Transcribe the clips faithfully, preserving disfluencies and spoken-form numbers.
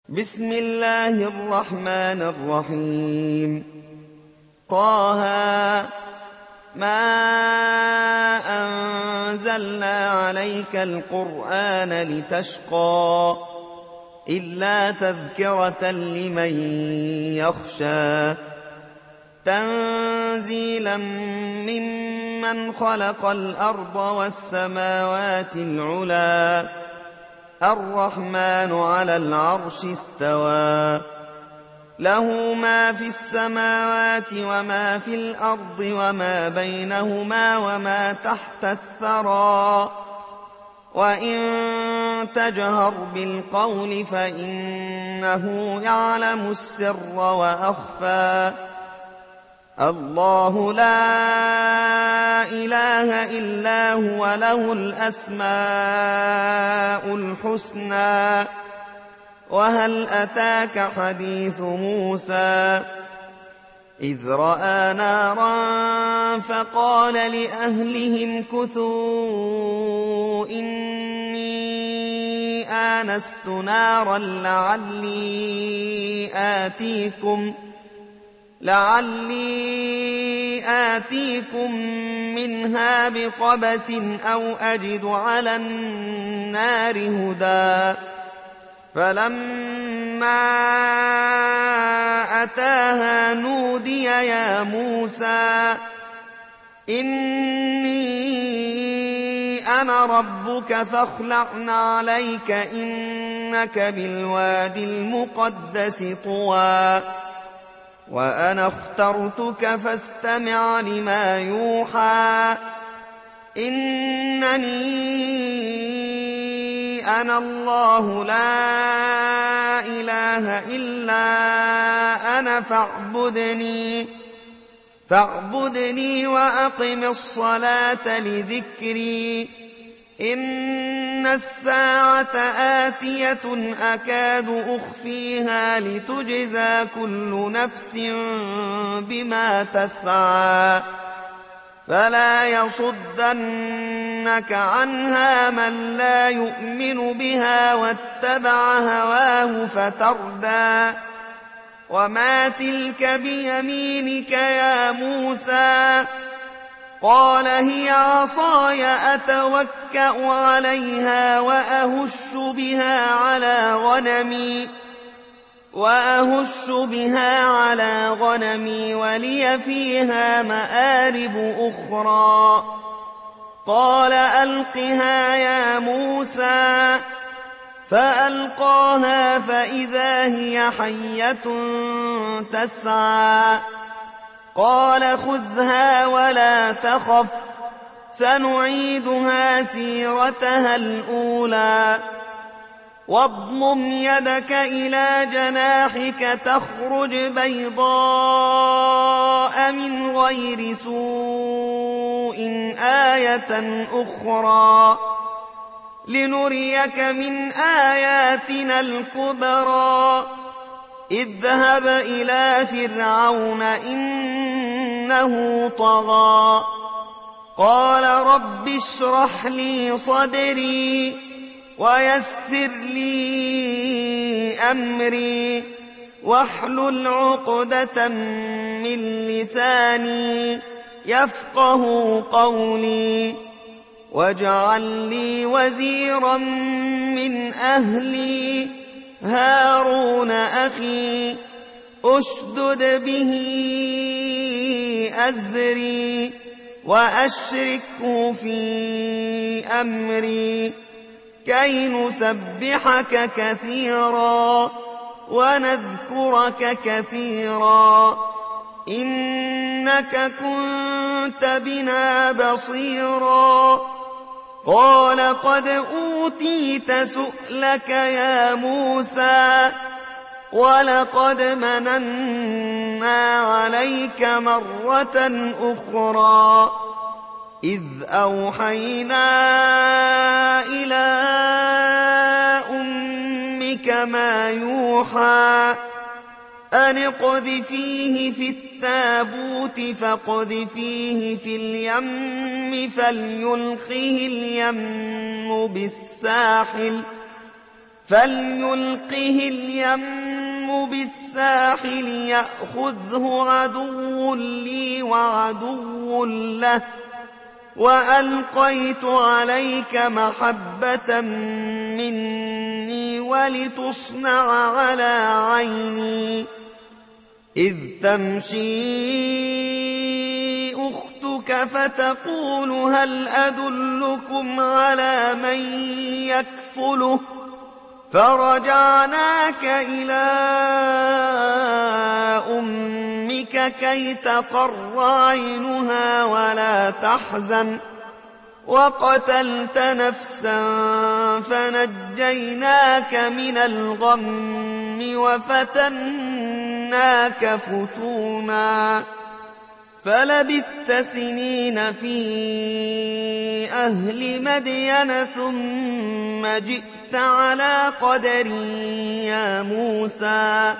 بسم الله الرحمن الرحيم. طه ما أنزلنا عليك القرآن لتشقى إلا تذكرة لمن يخشى تنزيلا ممن خلق الأرض والسماوات العلى الرحمن على العرش استوى له ما في السماوات وما في الأرض وما بينهما وما تحت الثرى وإن تجهر بالقول فإنه يعلم السر وأخفى الله لا إله إلا هو له الأسماء الحسنى وهل أتاك حديث موسى إذ رأى نارا فقال لأهلهم كثوا إني آنست نارا لعلي آتيكم لعلي آتيكم منها بقبس أو أجد على النار هدى فلما أتاها نودي يا موسى إني أنا ربك فاخلع عليك إنك بالوادي المقدس طوى وأنا اخترتك فاستمع لما يوحى إنني أنا الله لا إله إلا أنا فاعبدني فاعبدني وأقم الصلاة لذكري إن الساعة آتية أكاد أخفيها لتجزى كل نفس بما تسعى فلا يصدنك عنها من لا يؤمن بها واتبع هواه فتردى وما تلك بيمينك يا موسى قال هي عصاي أتوكأ عليها وأهش بها على غنمي وأهش بها على غنمي ولي فيها مآرب أخرى قال ألقها يا موسى فألقاها فإذا هي حية تسعى قال خذها ولا تخف سنعيدها سيرتها الأولى واضمم يدك إلى جناحك تخرج بيضاء من غير سوء آية أخرى لنريك من آياتنا الكبرى اذهب إلى فرعون إنه طغى قال رب اشرح لي صدري ويسر لي أمري واحلل عقدة من لساني يفقه قولي واجعل لي وزيرا من أهلي هارون أخي أشدد به أزري وأشركه في أمري كي نسبحك كثيرا ونذكرك كثيرا إنك كنت بنا بصيرا قال قد أوتيت سؤلك يا موسى ولقد مننا عليك مرة أخرى إذ أوحينا إلى أمك ما يوحى أن اقذفيه في التابوت فاقذفيه في اليم فليلقه اليم بالساحل فليلقه اليم بالساحل يأخذه عدو لي وعدو له وألقيت عليك محبة مني ولتصنع على عيني إذ تمشي أختك فتقول هل أدلكم على من يكفله فرجعناك إلى أمك كي تقر عينها ولا تحزن وقتلت نفسا فنجيناك من الغم وفتناك فتونا فلبثت سنين في أهل مدين ثم جئت على قدري يا موسى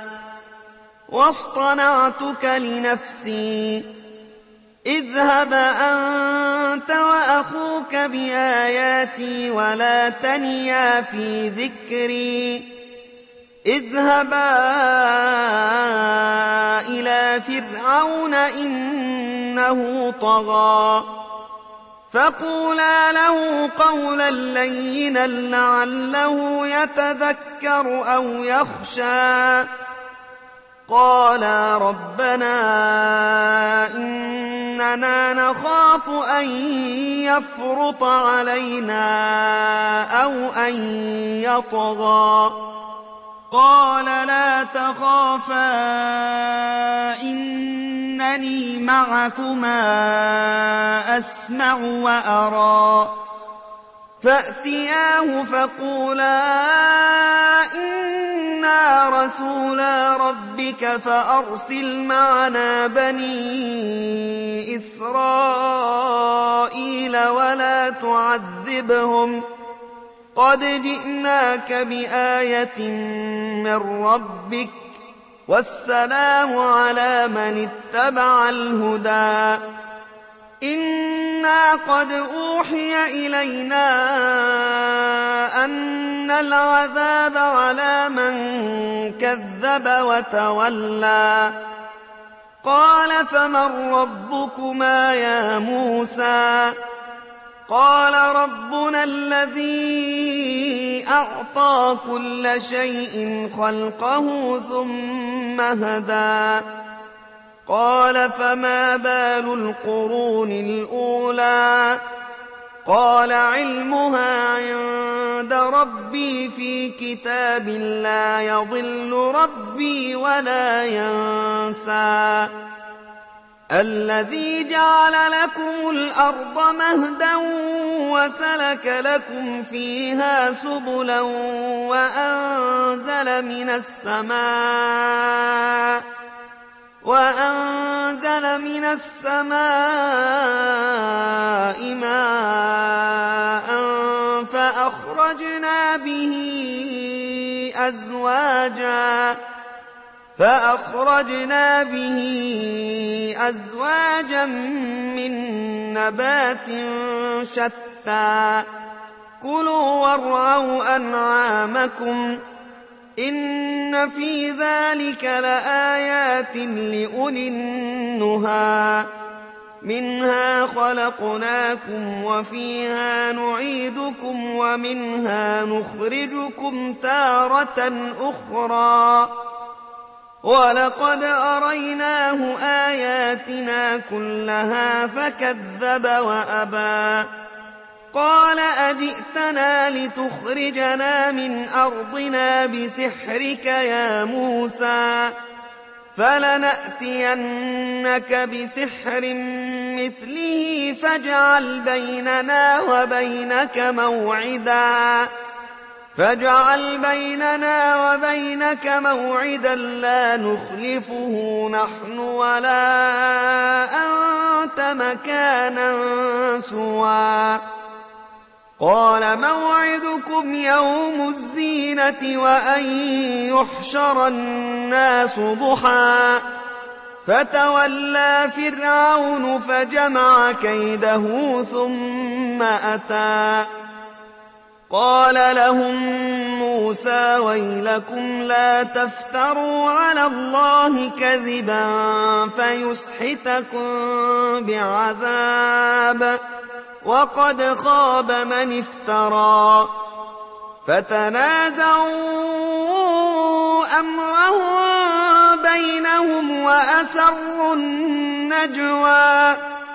واصطنعتك لنفسي اذهب أنت وأخوك بآياتي ولا تنيا في ذكري اذهبا إلى فرعون إنه طغى فقولا له قولا لينا لعله يتذكر أو يخشى قالا ربنا إننا نخاف أن يفرط علينا أو أن يطغى قال لا تخافا إنني معكما أسمع وأرى فأتياه فقولا إنا رسولا ربك فأرسل معنا بني إسرائيل ولا تعذبهم قد جئناك بآية من ربك والسلام على من اتبع الهدى إنا قد أوحي إلينا أن العذاب على من كذب وتولى قال فمن ربكما يا موسى قال ربنا الذي أعطى كل شيء خلقه ثم هدى قال فما بال القرون الأولى قال علمها عند ربي في كتاب لا يضل ربي ولا ينسى الذي جعل لكم الأرض مهدا وسلك لكم فيها سبلا وأنزل من السماء وأنزل من السماء ماء فأخرجنا به أزواجا فأخرجنا به أزواجا من نبات شتى كلوا وارعوا أنعامكم إن في ذلك لآيات لأولي النهى منها خلقناكم وفيها نعيدكم ومنها نخرجكم تارة أخرى ولقد أريناه آياتنا كلها فكذب وأبى قال أجئتنا لتخرجنا من أرضنا بسحرك يا موسى فلنأتينك بسحر مثله فاجعل بيننا وبينك موعدا فاجعل بيننا وبينك موعدا لا نخلفه نحن ولا أنت مكانا سوى قال موعدكم يوم الزينة وأن يحشر الناس ضحى فتولى فرعون فجمع كيده ثم أتى قال لهم موسى ويلكم لا تفتروا على الله كذبا فيسحتكم بعذاب وقد خاب من افترى فتنازعوا أمرهم بينهم وأسروا النجوى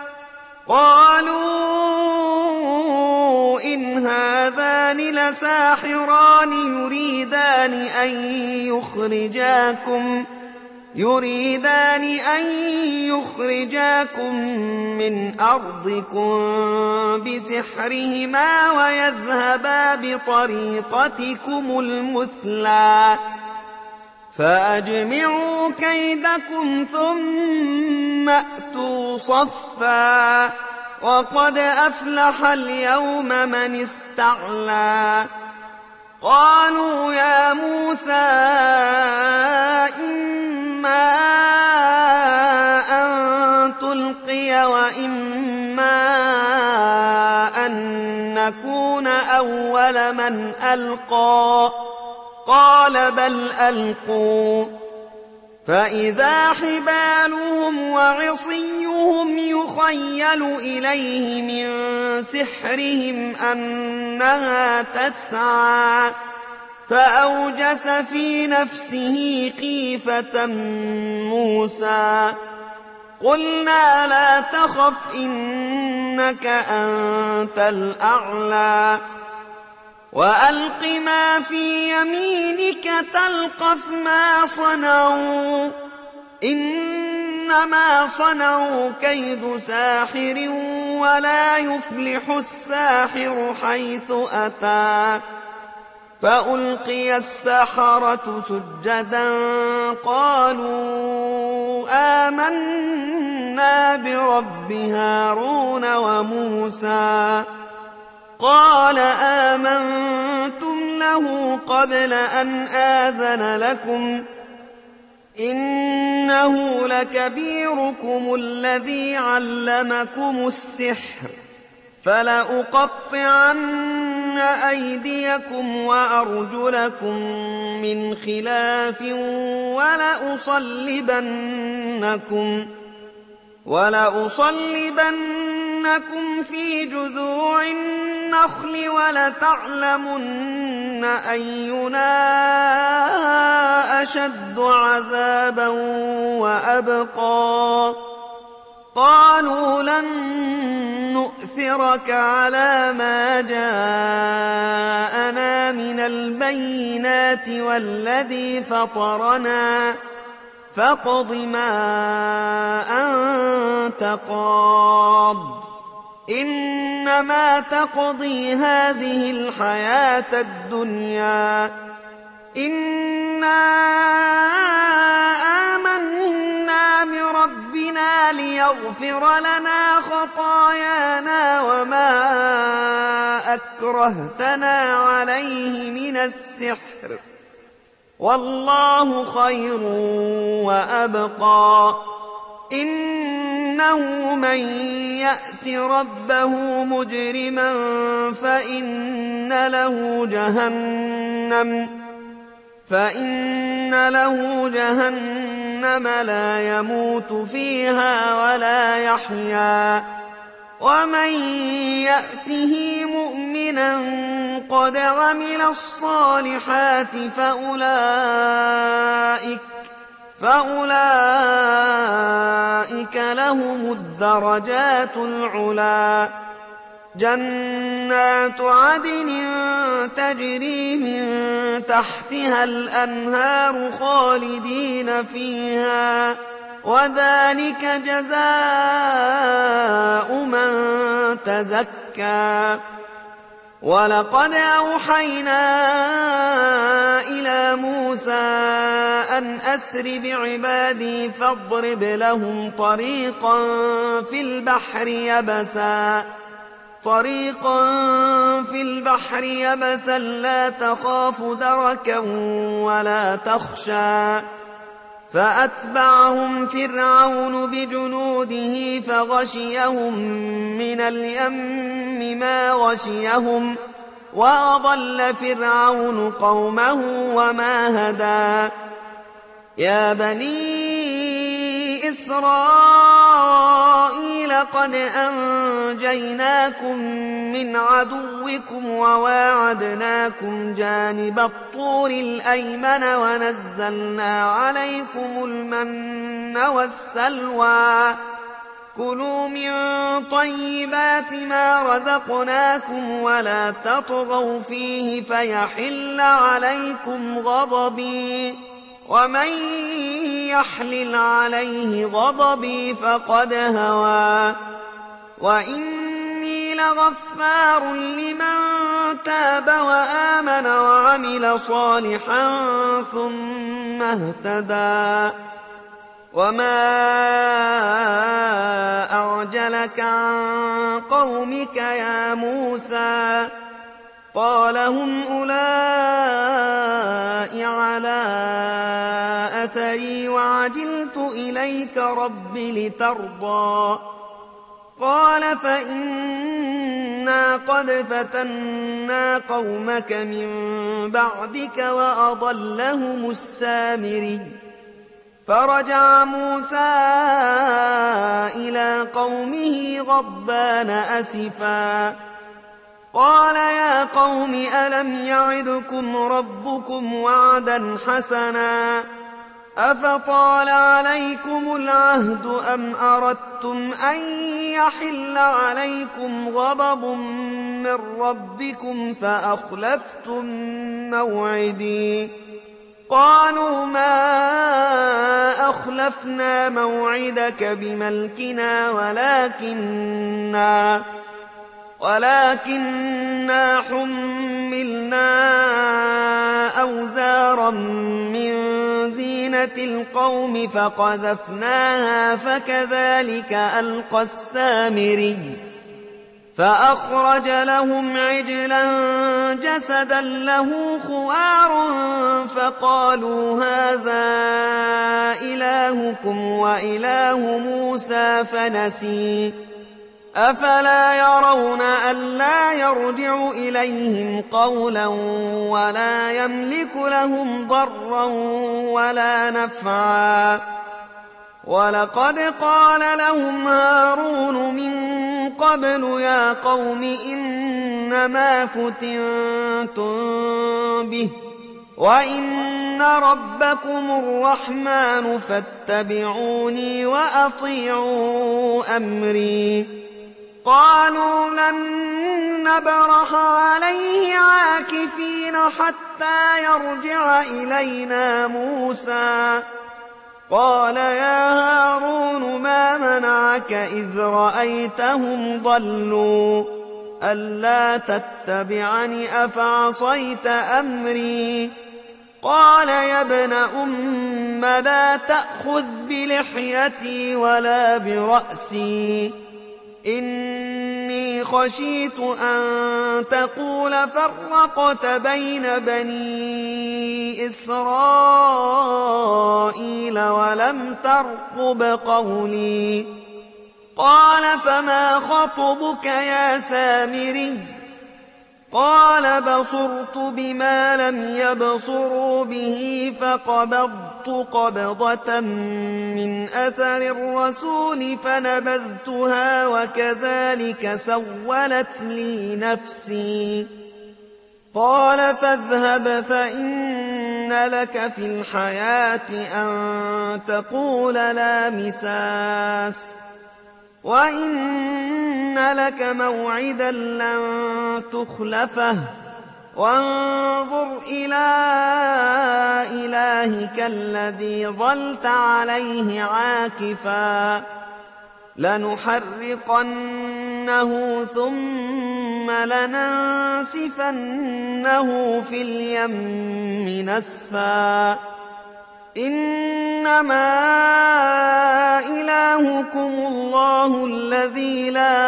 قالوا إن هذان لساحران يريدان أن يخرجاكم يريدان أن يخرجاكم من أرضكم بسحرهما ويذهبا بطريقتكم المثلى فأجمعوا كيدكم ثم أتوا صفا وقد أفلح اليوم من استعلى قالوا يا موسى إما أن تلقي وإما أن نكون أول من ألقى قال بل ألقوا فإذا حبالهم وعصيهم يخيل إليه من سحرهم أنها تسعى فأوجس في نفسه خيفة موسى قلنا لا تخف إنك أنت الأعلى وألق ما في يمينك تلقف ما صنعوا إنما صنعوا كيد ساحر ولا يفلح الساحر حيث أتى فألقي السحرة سجدا قالوا آمنا برب هارون وموسى قال آمنتم له قبل أن آذن لكم إنه لكبيركم الذي علمكم السحر فلأقطعن أيديكم وأرجلكم من خلاف ولأصلبنكم ولأصلبنكم في جذوع النخل ولتعلمن أينا أشد عذابا وأبقى قالوا لن نؤثرك على ما جاءنا من البينات والذي فطرنا فاقض ما أنت قاض إنما تقضي هذه الحياة الدنيا إنا آمنا بربنا ليغفر لنا خطايانا وما أكرهتنا عليه من السحر والله خير وأبقى إنه من يأت ربه مجرما فإن له جهنم فإن له جهنم لا يموت فيها ولا يحيا ومن يأته مؤمنا قد عمل الصالحات فأولئك فأولئك لهم الدرجات العلا جنات عدن تجري من تحتها الأنهار خالدين فيها وذلك جزاء من تزكى ولقد أوحينا إلى موسى أن أسر بعبادي فاضرب لهم طريقا في البحر يبسا طريقا في البحر يبسا لا تخاف دركا ولا تخشى فأتبعهم فرعون بجنوده فغشيهم من اليم ما غشيهم وأضل فرعون قومه وما هدى يا بني إسرائيل قد أنجيناكم من عدوكم وواعدناكم جانب الطور الأيمن ونزلنا عليكم المن والسلوى كلوا من طيبات ما رزقناكم ولا تطغوا فيه فيحل عليكم غضبي ومن يحلل عليه غضبي فقد هوى وإني لغفار لمن تاب وآمن وعمل صالحا ثم اهتدى وما أعجلك عن قومك يا موسى قال هم أولئك على أثري وعجلت إليك رب لترضى قال فإنا قد فتنا قومك من بعدك وأضلهم السامري فرجع موسى إلى قومه غضبان أسفا قال يا قوم ألم يعدكم ربكم وعدا حسنا أفطال عليكم العهد أم أردتم أن يحل عليكم غضب من ربكم فأخلفتم موعدي قالوا ما أخلفنا موعدك بملكنا ولكننا ولكننا حملنا أوزارا من زينة القوم فقذفناها فكذلك ألقى السامري فأخرج لهم عجلا جسدا له خوار فقالوا هذا إلهكم وإله موسى فنسي أفلا يرون ألا يرجع إليهم قولا ولا يملك لهم ضرا ولا نفعا ولقد قال لهم هارون من قبل يا قوم إنما فتنتم به وإن ربكم الرحمن فاتبعوني وأطيعوا أمري قالوا لن نبرح عليه عاكفين حتى يرجع إلينا موسى قال يا هارون ما منعك إذ رأيتهم ضلوا ألا تتبعني أفعصيت أمري قال يا ابن أم لا تأخذ بلحيتي ولا برأسي إني خشيت أن تقول فرقت بين بني إسرائيل ولم ترقب قولي قال فما خطبك يا سامري قال بصرت بما لم يبصروا به فقبضت قبضة من أثر الرسول فنبذتها وكذلك سولت لي نفسي قال فاذهب فإن لك في الحياة أن تقول لا مساس وإن لك موعدا لن تخلفه وانظر إلى إلهك الذي ظلت عليه عاكفا لنحرقنه ثم لننسفنه في اليم نسفا إنما إلهكم الله الذي لا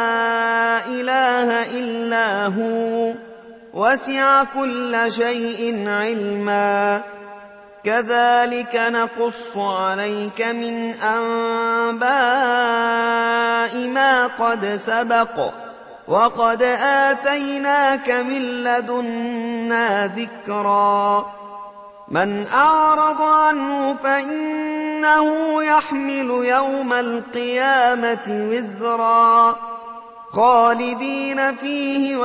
إله إلا هو وسع كل شيء علما كذلك نقص عليك من أنباء ما قد سبق وقد آتيناك من لدنا ذكرا من أعرض عنه فإنه يحمل يوم القيامة وزرا خالدين فيه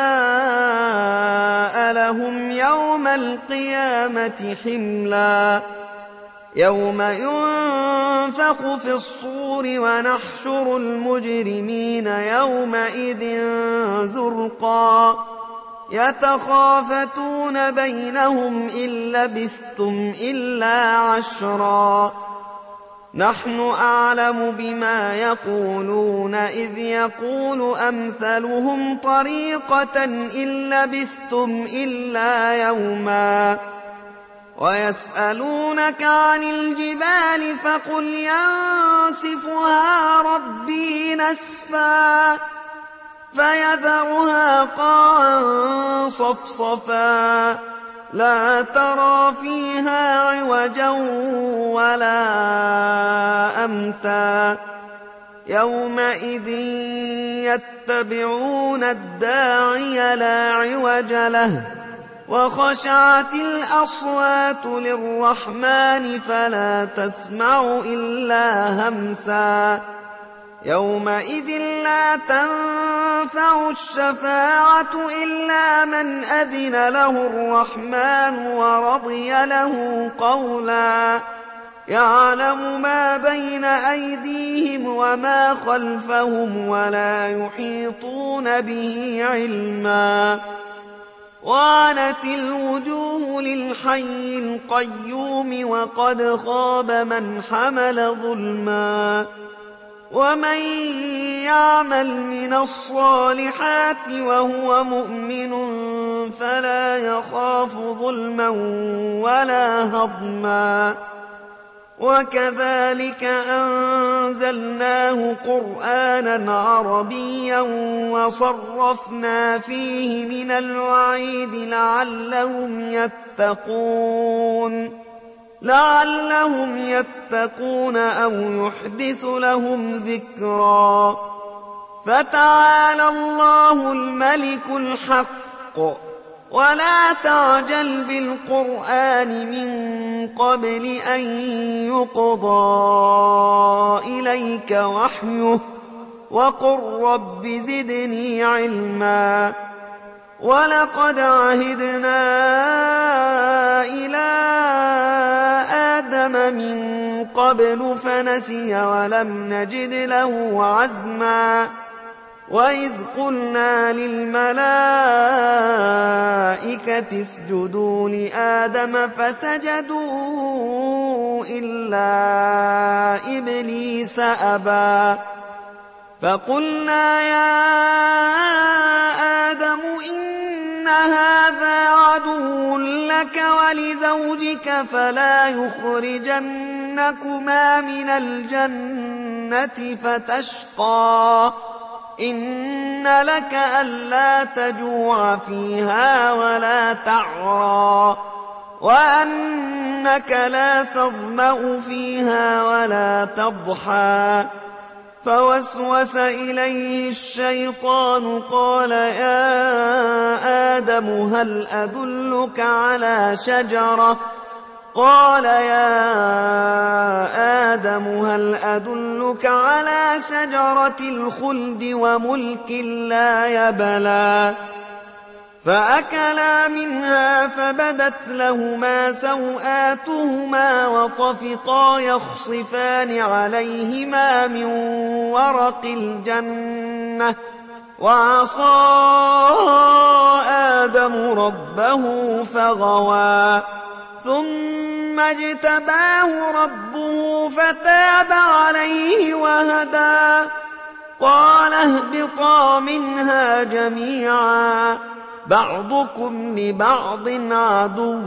وساء لهم يوم القيامة حملا يوم ينفخ في الصور ونحشر المجرمين يومئذ زرقا يتخافتون بينهم إن لبثتم إلا عشرا نحن أعلم بما يقولون إذ يقول أمثلهم طريقة إن لبثتم إلا يوما ويسألونك عن الجبال فقل ينسفها ربي نسفا فيذرها قاعا صفصفا لا ترى فيها عوجا ولا أمتا يومئذ يتبعون الداعي لا عوج له وخشعت الأصوات للرحمن فلا تسمع إلا همسا يومئذ لا تنفع الشفاعة إلا من أذن له الرحمن ورضي له قولا يعلم ما بين أيديهم وما خلفهم ولا يحيطون به علما وعنت الوجوه للحي القيوم وقد خاب من حمل ظلما ومن يعمل من الصالحات وهو مؤمن فلا يخاف ظلما ولا هضما وكذلك أنزلناه قرآنا عربيا وصرفنا فيه من الوعيد لعلهم يتقون لعلهم يتقون أو يحدث لهم ذكرا فتعالى الله الملك الحق ولا تعجل بالقرآن من قبل أن يقضى إليك وحيه وقل رب زدني علما ولقد عهدنا إلى آدم من قبل فنسي ولم نجد له عزما وإذ قلنا للملائكة اسجدوا لآدم فسجدوا إلا إبليس أبى فقلنا يا آدم إن هذا عدو لك ولزوجك فلا يخرجنكما من الجنة فتشقى إن لك ألا تجوع فيها ولا تعرى وأنك لا تظمأ فيها ولا تضحى فوسوس إليه الشيطان قال يا آدم هل أدلك على شجرة قال يا آدم هل أدلك على شجرة الخلد وملك لا يبلى فأكلا منها فبدت لهما سوآتهما وطفقا يخصفان عليهما من ورق الجنة وعصى آدم ربه فغوى ثم اجتباه ربه فتاب عليه وهدى قال اهبطا منها جميعا بعضكم لبعض عدو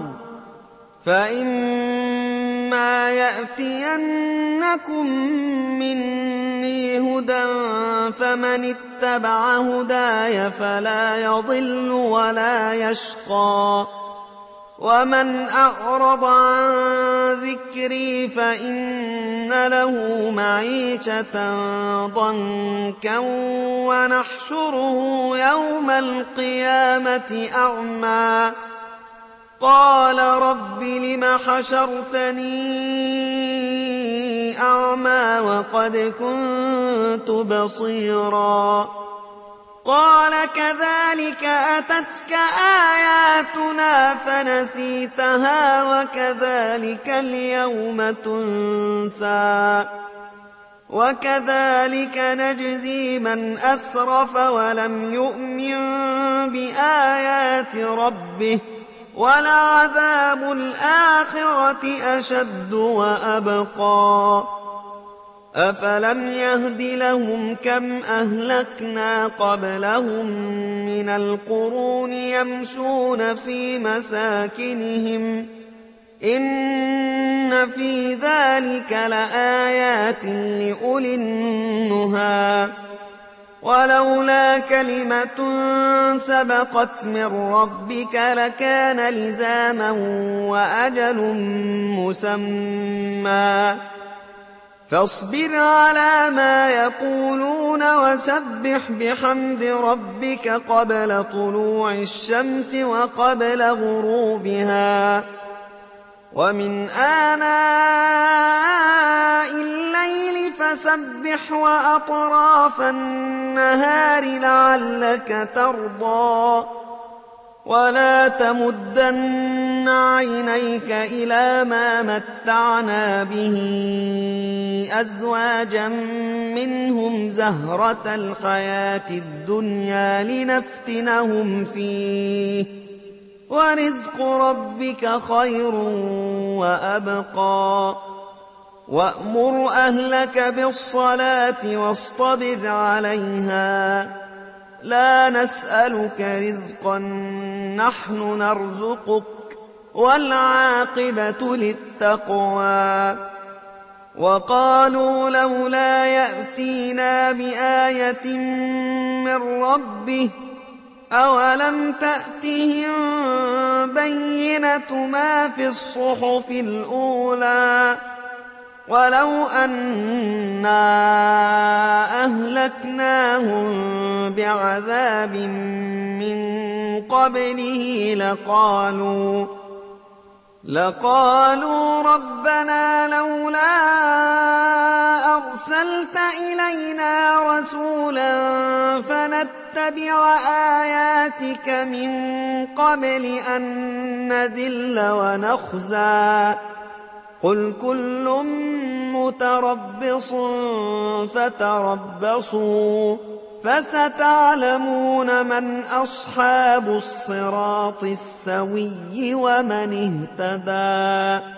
فإما يأتينكم مني هدى فمن اتبع هداي فلا يضل ولا يشقى ومن أعرض عن ذكري فإن له معيشة ضنكا ونحشره يوم القيامة أعمى قال رب لم حشرتني أعمى وقد كنت بصيرا قال كذلك أتتك آياتنا فنسيتها وكذلك اليوم تنسى وكذلك نجزي من أسرف ولم يؤمن بآيات ربه ولعذاب الآخرة أشد وأبقى أفلم يهد لهم كم أهلكنا قبلهم من القرون يمشون في مساكنهم إن في ذلك لآيات لأولي النهى ولولا كلمة سبقت من ربك لكان لزاما وأجل مسمى فاصبر على ما يقولون وسبح بحمد ربك قبل طلوع الشمس وقبل غروبها ومن آناء الليل فسبح وأطراف النهار لعلك ترضى ولا تمدن عينيك إلى ما متعنا به أزواجا منهم زهرة الحياة الدنيا لنفتنهم فيه ورزق ربك خير وأبقى وأمر أهلك بالصلاة واصطبر عليها لا نسألك رزقا نحن نرزقك والعاقبة للتقوى وقالوا لولا يأتينا بآية من ربه أولم تأتهم بينة ما في الصحف الأولى ولو أنا أهلكناهم بعذاب من قبله لقالوا لقالوا ربنا لولا أرسلت إلينا رسولا فنتبع آياتك من قبل أن نذل ونخزى قل كل متربص فتربصوا فستعلمون من أصحاب الصراط السوي ومن اهتدى.